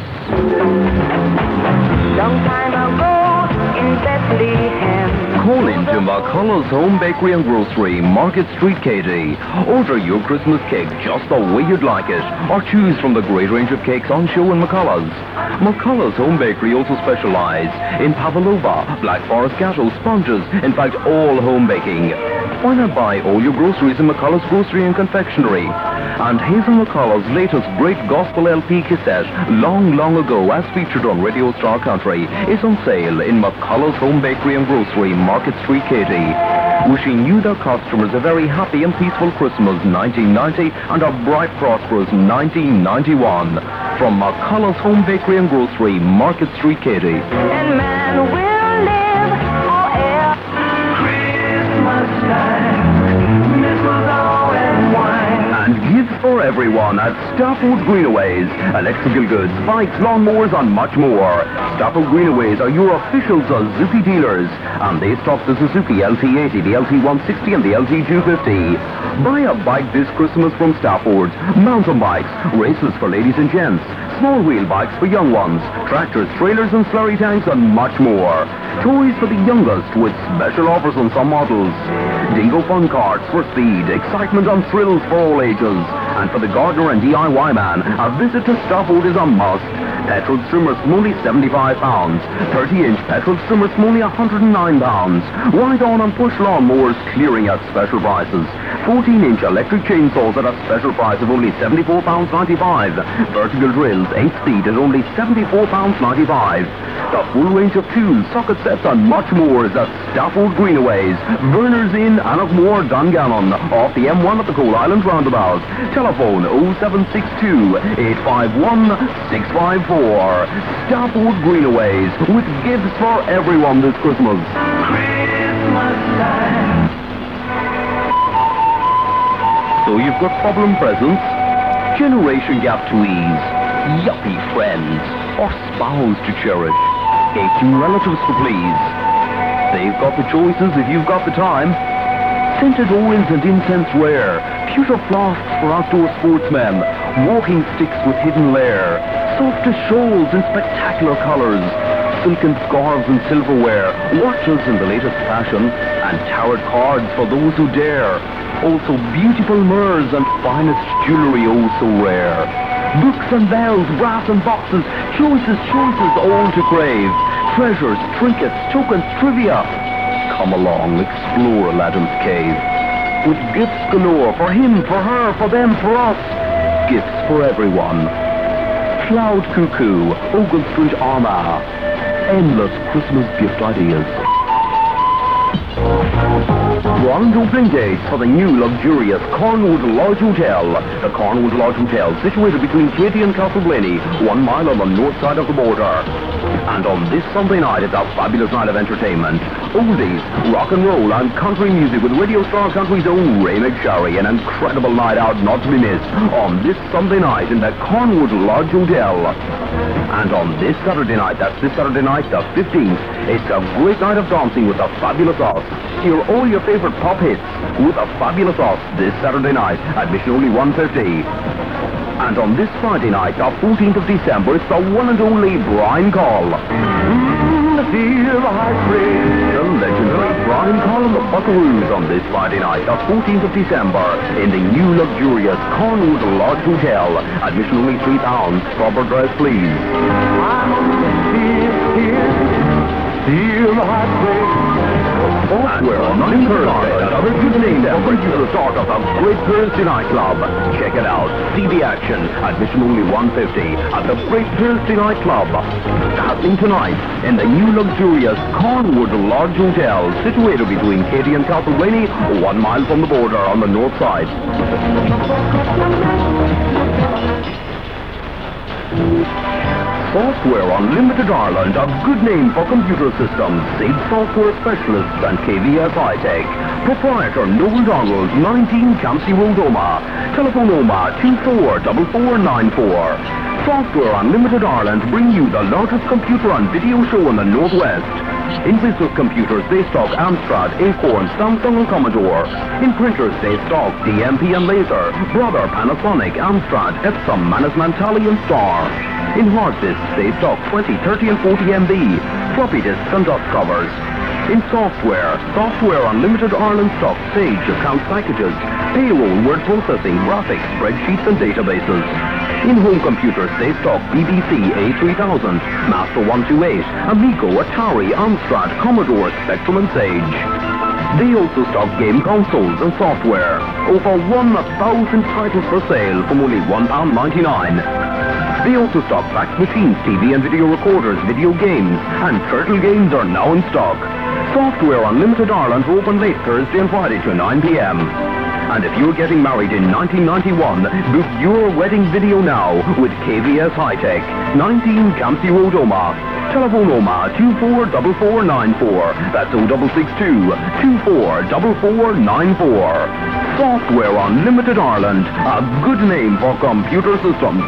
S4: Long time ago in Bethlehem.
S3: Call into McCullough's Home Bakery and Grocery, Market Street, Katy. Order your Christmas cake just the way you'd like it, or choose from the great range of cakes on show in McCullough's. McCullough's Home Bakery also specialise in pavlova, Black Forest gateaux, sponges, in fact all home baking. Why not buy all your groceries in McCullough's Grocery and Confectionery? And Hazel McCullough's latest great gospel LP cassette, Long, Long Ago, as featured on Radio Star Country, is on sale in McCullough's Home Bakery and Grocery, Market Street, Katy. Wishing you, their customers, a very happy and peaceful Christmas 1990 and a bright, prosperous 1991. From McCullough's Home Bakery and Grocery, Market Street, Katy.
S4: And man will live forever. Christmas time, mistletoe and wine.
S3: And gifts for everyone at Stafford Greenaways. Electrical goods, bikes, lawnmowers, and much more. Stafford Greenaways are your official Suzuki dealers, and they stock the Suzuki LT80, the LT160, and the LT250. Buy a bike this Christmas from Stafford. Mountain bikes, races for ladies and gents, small wheel bikes for young ones, tractors, trailers, and slurry tanks, and much more. Toys for the youngest with special offers on some models. Dingo fun carts for speed, excitement, and thrills for all ages. And for the gardener and DIY man, a visit to Stafford is a must. Petrol streamers from only £75. 30-inch petrol streamers from only £109. Ride on and push lawnmowers clearing at special prices. 14-inch electric chainsaws at a special price of only £74.95. Vertical drills 8-speed at only £74.95. The full range of tools, socket sets and much more is at Stafford Greenaways, Berners Inn and of more Dungannon, off the M1 at the Coal Island roundabout. Telephone 0762 851 654. Stafford Greenaways, with gifts for everyone this Christmas. So you've got problem presents, generation gap to ease, yuppie friends, or spouse to cherish, aching relatives to please. They've got the choices if you've got the time. Scented oils and incense rare, pewter flasks for outdoor sportsmen, walking sticks with hidden lair, softest shawls in spectacular colors, silken scarves and silverware, watches in the latest fashion, and tarot cards for those who dare. Also beautiful mirrors and finest jewelry, oh so rare. Books and bells, brass and boxes, choices, all to crave. Treasures, trinkets, tokens, trivia. Come along, explore Aladdin's cave. With gifts galore for him, for her, for them, for us. Gifts for everyone. Cloud Cuckoo, Ogle Street, Armagh. Endless Christmas gift ideas. Grand opening dates for the new luxurious Cornwood Lodge Hotel. The Cornwood Lodge Hotel, situated between Katy and Castleblaney, 1 mile on the north side of the border. And on this Sunday night, it's a fabulous night of entertainment. Oldies, rock and roll, and country music with Radio Star Country's own Ray McSharry. An incredible night out not to be missed on this Sunday night in the Cornwood Lodge Hotel. And on this Saturday night, that's this Saturday night, the 15th, it's a great night of dancing with the Fabulous Us. Hear all your favorite pop hits with the Fabulous Us this Saturday night. Admission only $150. And on this Friday night, the 14th of December, it's the one and only Brian Call. Dear heartbreak. The legendary Brian Call and the Buckaroos on this Friday night, the 14th of December, in the new luxurious Cornwood Lodge Hotel. Admission only £3. Proper dress, please. Dear heartbreak. And we're on Thursday, another good name that brings you to the start of the Great Thursday Night Club. Check it out. See the action. Admission only $150 at the Great Thursday Night Club. Happening tonight in the new luxurious Cornwood Lodge Hotel, situated between Katy and Castleblaney, 1 mile from the border on the north side. Software Unlimited Ireland, a good name for computer systems. Sage Software Specialists and KVS High-Tech. Proprietor Noel Donald, 19 Campsie Road, Omagh. Telephone Omagh 244494. Software Unlimited Ireland bring you the largest computer and video show in the Northwest. In business computers, they stock Amstrad, Acorn, Samsung and Commodore. In printers, they stock DMP and Laser, Brother, Panasonic, Amstrad, Epson, Mannesmann, Tally and Star. In hard disks, they stock 20, 30 and 40 MB, floppy disks and dust covers. In software, Software Unlimited Ireland stock Sage, account packages, payroll, word processing, graphics, spreadsheets and databases. In home computers, they stock BBC A3000, Master 128, Amico, Atari, Amstrad, Commodore, Spectrum and Sage. They also stock game consoles and software. Over 1,000 titles for sale from only £1.99. They also stock fax machines, TV and video recorders, video games, and Turtle games are now in stock. Software Unlimited Ireland are open late Thursday and Friday to 9 p.m. And if you're getting married in 1991, book your wedding video now with KVS High-Tech, 19 Campsie Road, Omagh. Telephone Omagh 244494. That's 0662 244494. Software Unlimited Ireland, a good name for computer systems.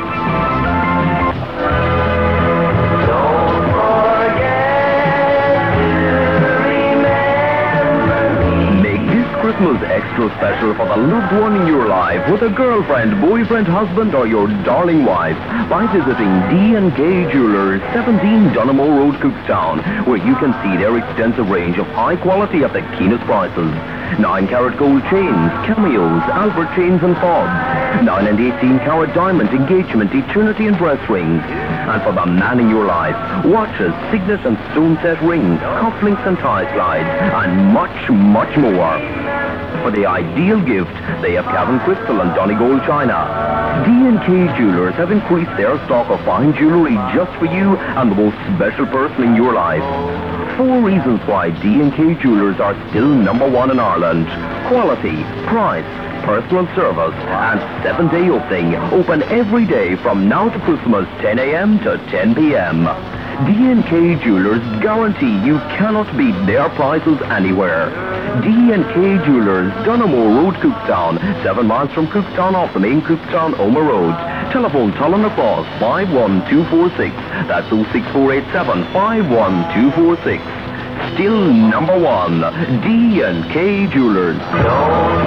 S3: Christmas extra special for the loved one in your life with a girlfriend, boyfriend, husband or your darling wife by visiting D&K Jewelers, 17 Dunamore Road, Cookstown, where you can see their extensive range of high quality at the keenest prices. 9-carat gold chains, cameos, Albert chains and fobs, 9 and 18-carat diamond, engagement, eternity and breast rings, And for the man in your life, watches, signet and stone set rings, cufflinks and tie slides, and much, much more. For the ideal gift, they have Calvin Crystal and Donegal China. D&K Jewelers have increased their stock of fine jewelry just for you and the most special person in your life. 4 reasons why D&K Jewelers are still #1 in Ireland. Quality, price, personal service, and 7-day opening. Open every day from now to Christmas, 10 a.m. to 10 p.m. D&K Jewelers guarantee you cannot beat their prices anywhere. D&K Jewelers, Dunamore Road, Cookstown, 7 miles from Cookstown off the main Cookstown-Oma Road. Telephone Tullen Across 51246. That's 06487 51246. Still #1, D&K Jewelers. Don't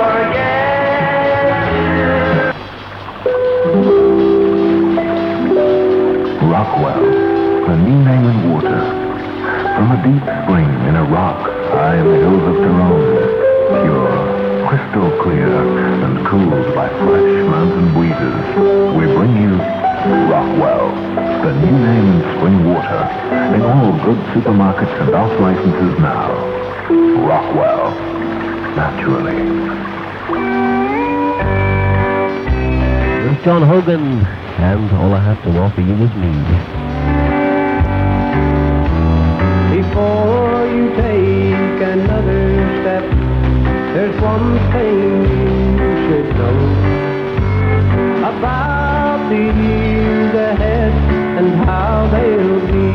S3: forget.
S7: Rockwell, the new name in water. From a deep spring in a rock high in the hills of Tyrone, pure, crystal clear, and cooled by fresh mountain breezes, we bring you Rockwell, the new name in spring water, in all good supermarkets and off licenses now. Rockwell, naturally.
S1: There's John Hogan, and all I have to offer you is me.
S2: Before you take another step, there's one thing you should know about the years ahead and how they'll be.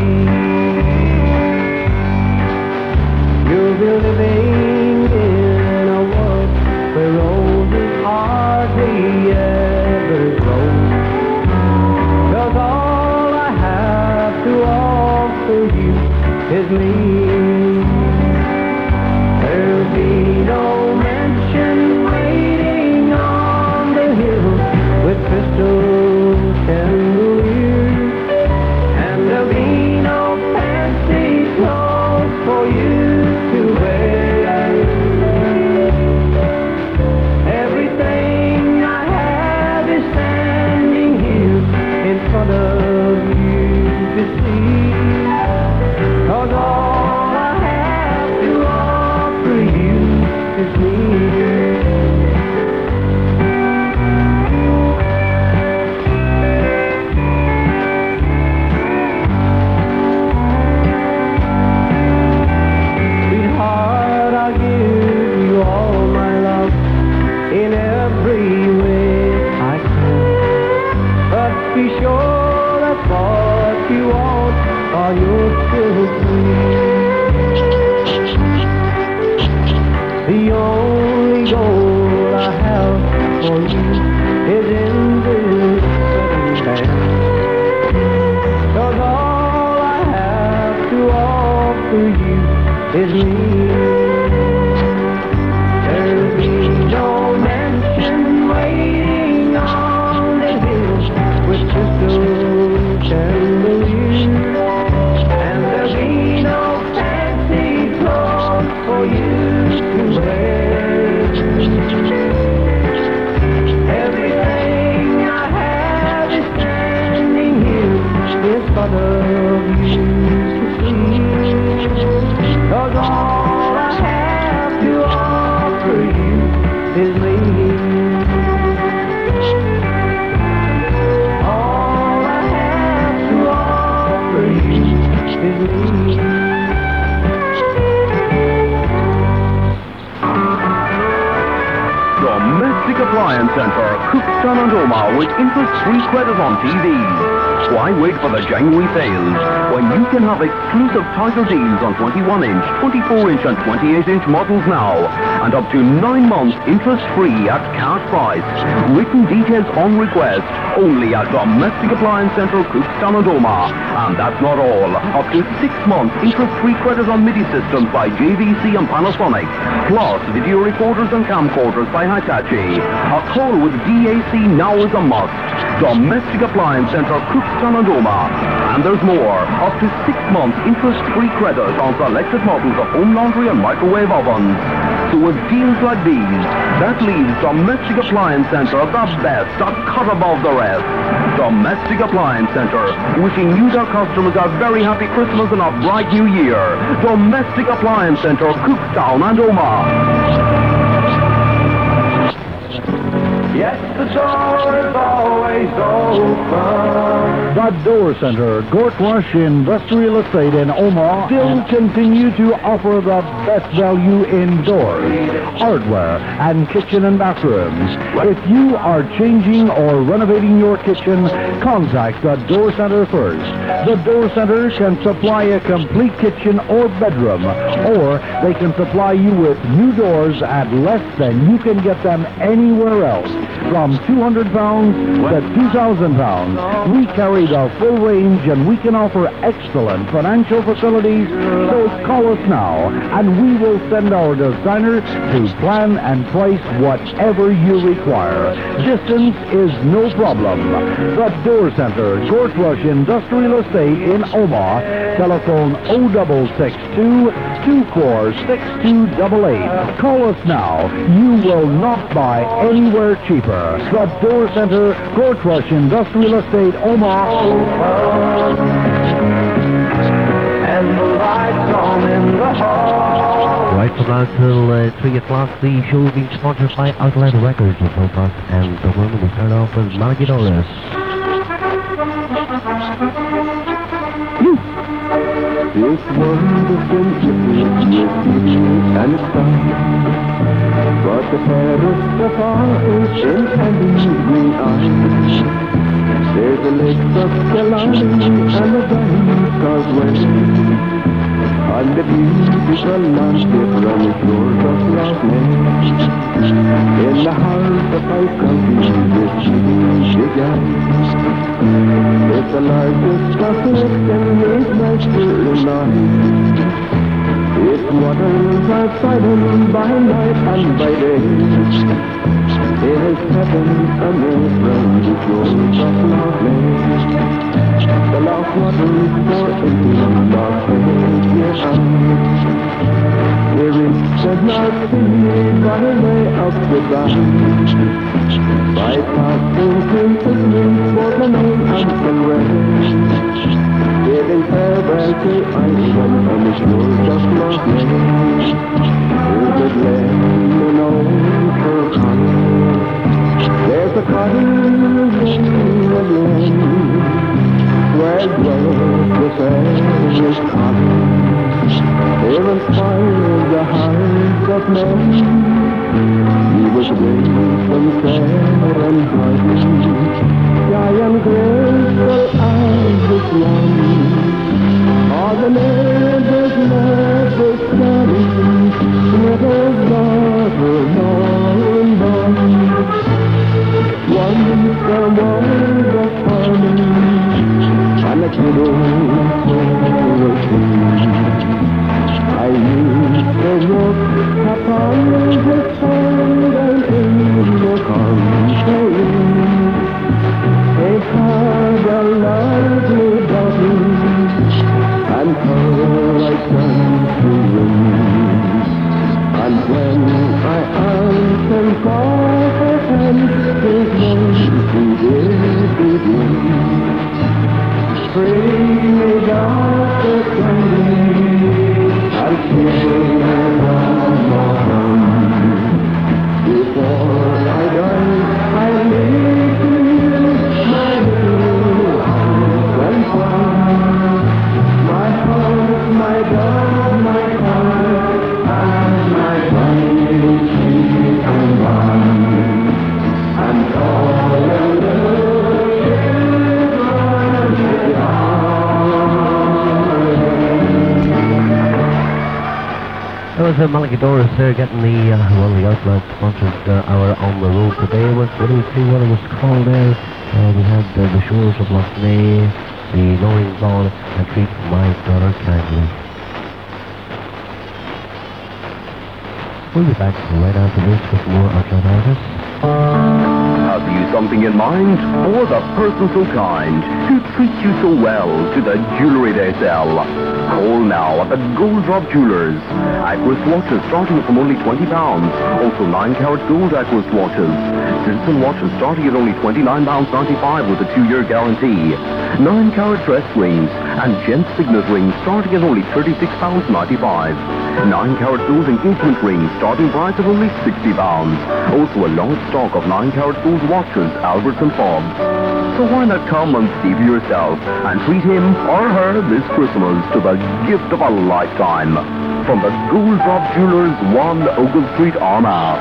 S2: You'll be living in a world where roses hardly ever grow. 'Cause all I have to offer you is me. There'll be no mention waiting on the hill with crystal chandeliers, and there'll be no fancy clothes for you to wear. Everything I have is standing here in front of you to see. 'Cause all I have to offer you is me. Sweetheart, I'll give you all my love in every way I can. But be sure that's what you want while you're still free. The only goal I have for you is in this certain hand. 'Cause all I have to offer you is me. There'll be no mansion waiting on the hill with crystal chandeliers, and there'll be no fancy clothes for you to wear. Everything I have is standing here in front of you to see. 'Cause all I have to offer you is me. All I have to offer you is me.
S3: Domestic Appliance Center, Cookstown and Oma, with interest-free credit on TVs. Why wait for the January sales when you can have exclusive title deals on 21-inch, 24-inch and 28-inch models now, and up to 9 months interest-free at cash price. Written details on request, only at Domestic Appliance Center, Cookstown and Oma. And that's not all. Up to 6 months interest-free credit on MIDI systems by JVC and Panasonic, plus video recorders and camcorders by Hitachi. A call with DAC now is a must. Domestic Appliance Center, Cookstown and Oma. And there's more. Up to 6 months interest-free credit on selected models of home laundry and microwave ovens. So with deals like these, that leaves Domestic Appliance Center the best, a cut above the rest. Domestic Appliance Center, wishing you, their customers, a very happy Christmas and a bright new year. Domestic Appliance Center, Cookstown and Omagh.
S5: Yes, the door is always open.
S6: The Door Center, Gortwash Industrial Estate in Omagh, still continue to offer the best value in doors, hardware, and kitchen and bathrooms. If you are changing or renovating your kitchen, contact the Door Center first. The Door Center can supply a complete kitchen or bedroom, or they can supply you with new doors at less than you can get them anywhere else. From 200 pounds to 2,000 pounds, we carry the full range and we can offer excellent financial facilities. So call us now and we will send our designer to plan and price whatever you require. Distance is no problem. The Door Center, Gortrush Industrial Estate in Omagh. Telephone 0662 246288. Call us now. You will not buy anywhere cheaper. The Door Center, Gortrush Industrial Estate, Omagh.
S5: And the lights on in the hall.
S1: Right from now till 3 o'clock, the show will be sponsored by Outlet Records in Belfast and Dublin. We start off with Malachy Doris.
S7: This world has been tricky with beauty and its fun, but the fairest of all is in Andy's green eyes. There's the lakes of Killarney and the Granny's Causeway, and the beautiful landscape around the shores of Loch Ness. In the heart of Fife County, this big eyes. It's the largest Catholic and is Western line. Its waters are silent by night and by day. It is heaven and earth round the shores of Loch Ness. The Loch waters pour into Loch Ness. There is the North Sea by way of the bank, bypassing Kingston, Portland and Kilray, bidding farewell to Iceland on the shores of Loch Ness. There's a glen in old Kirkconnell, there's a cottage in the glen, where dwells the fairest cottage. Here inspired the hearts of men. He was raised from fair and hardy, shy and graceful as the swan. All the neighbors never study, with his daughter born. Once there was a farmer, and a kiddo for a tree. I used to look upon his hand and in the country. They had a lovely daughter, and her I turned to win. And when I asked him for her hand, his voice he did begin. Free me, Dr. Candy, and sing along. Before I die, I leave to you my little house and farm, my house, my dog, my car, and my bunny sheep and barn, and all the little
S1: That was Malachy Doris there getting the Outlet sponsored hour on the road today. What do we see what it was called there? We had the shores of Loch Ness, the Knowing Ball, and Treat My Daughter Kindly. We'll be back right after this with more Outlet artists.
S3: Have you something in mind? Or the person so kind who treats you so well to the jewelry they sell? Call now at the Gold Drop Jewelers. Aquis watches starting from only £20. Also 9-carat gold Aquis watches. Citizen watches starting at only £29.95 with a 2-year guarantee. 9-carat dress rings and gent signet rings starting at only £36.95. 9-carat gold engagement rings starting price of only £60. Also a large stock of 9-carat gold watches, Alberts and Fobbs. So why not come and see for yourself and treat him or her this Christmas to the gift of a lifetime. From the Gold Drop Jewelers, 1 Ogle Street, Armagh.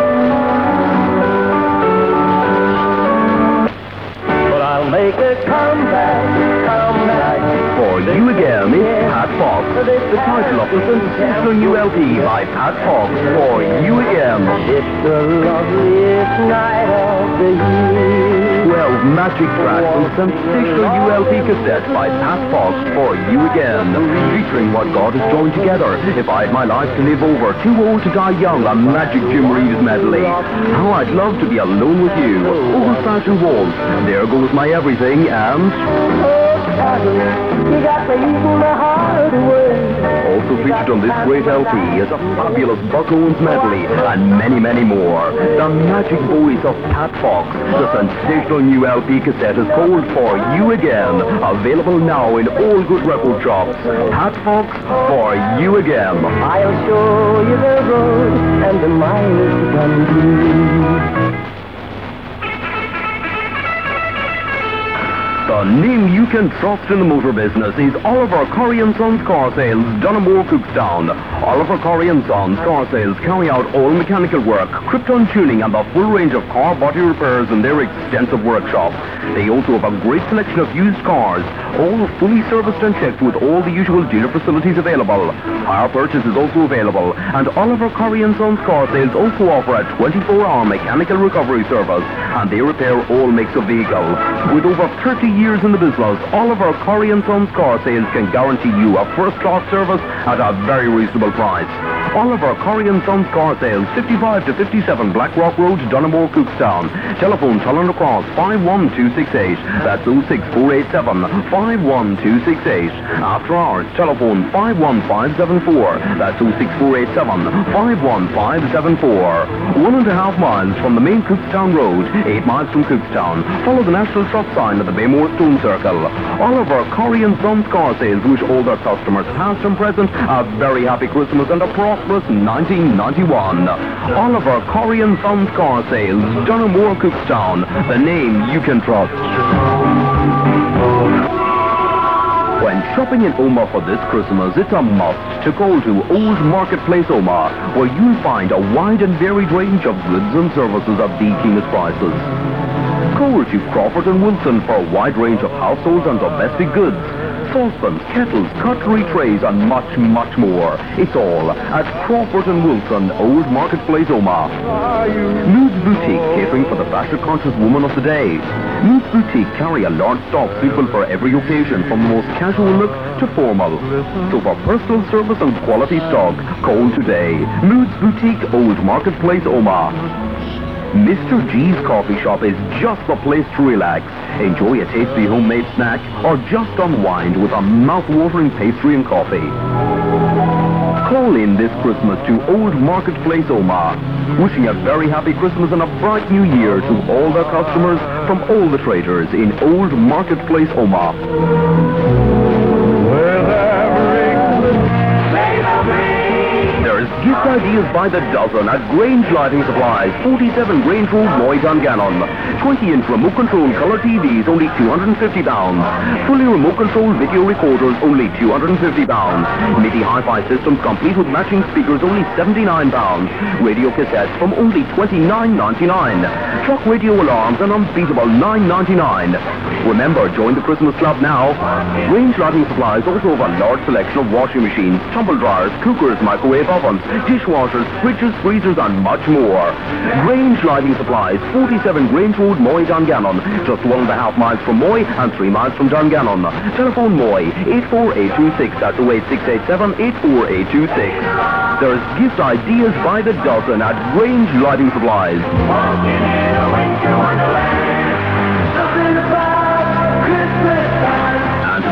S2: But I'll make a comeback
S3: For You Again, it's Pat Fox. The title of the sensational new LP by Pat Fox, For You Again.
S2: It's the loveliest night of the year.
S3: 12 magic tracks on sensational new LP cassette by Pat Fox, For You Again. Featuring what God has joined together. If I Had My Life to Live Over, Too Old to Die Young, a magic Jim Reeves medley. How I'd Love to Be Alone With You, Old-Fashioned Waltz, There Goes My Everything, and...
S2: You got me eating my heart away.
S3: Also featured on this great LP is a fabulous Buck Owens medley and many, many more. The magic voice of Pat Fox. The sensational new LP cassette is called For You Again. Available now in all good record shops. Pat Fox, For You Again.
S2: I'll show you the road and the miles to come through.
S3: The name you can trust in the motor business is Oliver Corrie & Sons Car Sales, Dunamore, Cookstown. Oliver Corrie & Sons Car Sales carry out all mechanical work, Krypton tuning, and the full range of car body repairs in their extensive workshop. They also have a great selection of used cars, all fully serviced and checked with all the usual dealer facilities available. Hire purchase is also available, and Oliver Corrie & Sons Car Sales also offer a 24-hour mechanical recovery service, and they repair all makes of vehicles. With over 30 years in the business, Oliver Corrie & Sons Car Sales can guarantee you a first-class service at a very reasonable price. Oliver Corrie & Sons Car Sales, 55 to 57 Blackrock Road, Dunamore, Cookstown. Telephone Tullen Across 51268. That's 06487 51268. After hours, telephone 51574. That's 06487 51574. 1.5 miles from the main Cookstown Road, 8 miles from Cookstown. Follow the National Trust sign at the Baymore Stone Circle. Oliver Corrie & Sons Car Sales wish all their customers, past and present, a very happy Christmas and a prosperous 1991. Oliver Corrie & Sons Car Sales, Dunamore, Cookstown. The name you can trust. When shopping in Omagh for this Christmas, it's a must to call to Old Marketplace Omagh, where you'll find a wide and varied range of goods and services at the keenest prices. Call to Crawford & Wilson for a wide range of household and domestic goods. Saucepans, kettles, cutlery trays, and much, much more. It's all at Crawford & Wilson, Old Marketplace, Omagh. Moods Boutique, catering for the fashion-conscious woman of the day. Moods Boutique carry a large stock suitable for every occasion, from the most casual look to formal. So for personal service and quality stock, call today. Moods Boutique, Old Marketplace, Omagh. Mr. G's Coffee Shop is just the place to relax, enjoy a tasty homemade snack, or just unwind with a mouth-watering pastry and coffee. Call in this Christmas to Old Marketplace Omagh, wishing a very happy Christmas and a bright new year to all their customers from all the traders in Old Marketplace Omagh. There's gift ideas by the dozen at Grange Lighting Supplies, 47 Grange Road, Moy Dungannon. 20-inch remote control color TVs, only £250. Fully remote control video recorders, only £250. MIDI hi-fi systems complete with matching speakers, only £79. Radio cassettes from only $29.99. Truck radio alarms, an unbeatable $9.99. Remember, join the Christmas club now. Grange Lighting Supplies also have a large selection of washing machines, tumble dryers, cookers, microwave ovens, dishwashers, fridges, freezers, and much more. Grange Lighting Supplies, 47 Grange Road, Moy Dungannon. Just 1.5 miles from Moy and 3 miles from Dungannon. Telephone Moy, 84826. That's 08687 84826. There's gift ideas by the dozen at Grange Lighting Supplies.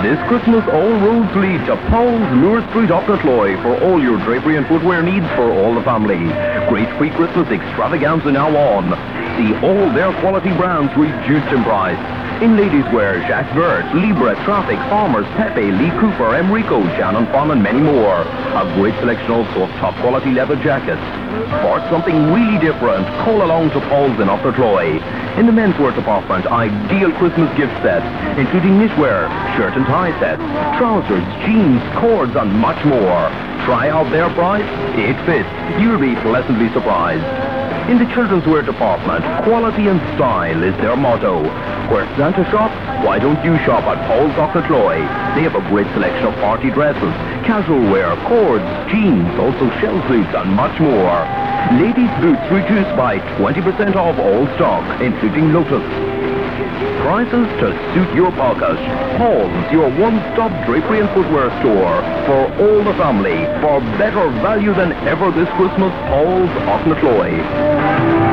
S3: This Christmas, all roads lead to Paul's Moore Street, Auckland for all your drapery and footwear needs for all the family. Great pre-Christmas extravaganza now on. See all their quality brands reduced in price. In ladies' wear, Jacques Vert, Libra, Traffic, Farmers, Pepe, Lee Cooper, Emrico, Shannon Fun and many more. A great selection also of top quality leather jackets. For something really different, call along to Paul's in Auckland. In the menswear department, ideal Christmas gift sets, including knitwear, shirt and tie sets, trousers, jeans, cords and much more. Try out their price, it fits. You'll be pleasantly surprised. In the children's wear department, quality and style is their motto. Where Santa shops, why don't you shop at Paul's Auckland? They have a great selection of party dresses, casual wear, cords, jeans, also shell suits and much more. Ladies' boots reduced by 20% off all stock, including Lotus. Prices to suit your pocket. Paul's, your one-stop drapery and footwear store for all the family. For better value than ever this Christmas, Paul's Auckland.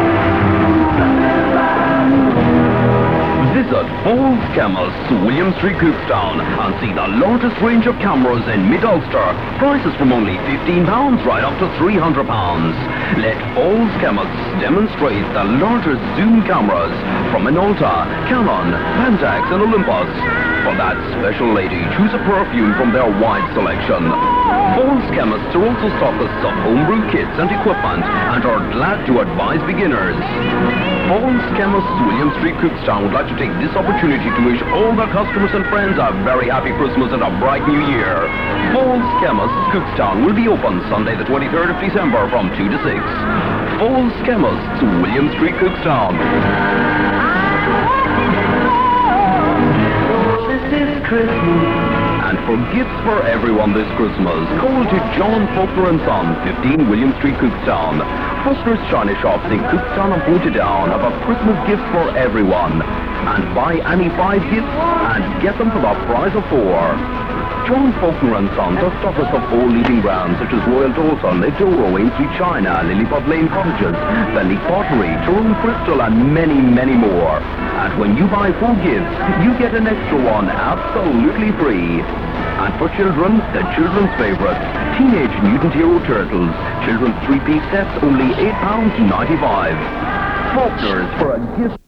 S3: Visit Paul's Chemist, William Street, Cookstown, and see the largest range of cameras in Mid-Ulster. Prices from only £15 right up to £300. Let Paul's Chemists demonstrate the largest zoom cameras from Minolta, Canon, Pentax and Olympus. For that special lady, choose a perfume from their wide selection. Paul's Chemists are also stockists of homebrew kits and equipment and are glad to advise beginners. Paul's Chemists, William Street, Cookstown would like to take this opportunity to wish all their customers and friends a very happy Christmas and a bright new year. Paul's Chemists, Cookstown will be open Sunday the 23rd of December from 2 to 6. Paul's Chemists, William Street, Cookstown.
S2: This is Christmas.
S3: And for gifts for everyone this Christmas, call to John Faulkner & Son, 15 William Street, Cookstown. Faulkner's China Shops in Cookstown and Portadown have a Christmas gift for everyone. And buy any 5 gifts and get them for the price of 4. John Faulkner & Sons are stockers of all leading brands such as Royal Dawson, Edoro, Ainsley China, Lilliput Lane Cottages, Bentley Pottery, Tyrone Crystal and many, many more. And when you buy 4 gifts, you get an extra one absolutely free. And for children, the children's favourites, Teenage Mutant Hero Turtles, children's 3-piece sets, only £8.95. Faulkner's for a gift.